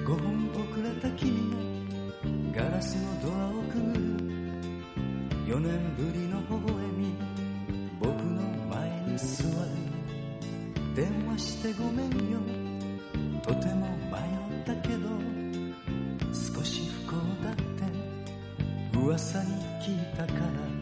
5分遅れた君がガラスのドアをくぐる。4年ぶりの微笑み、僕の前に座る。電話してごめんよ、とても迷ったけど、少し不幸だって噂に聞いたから。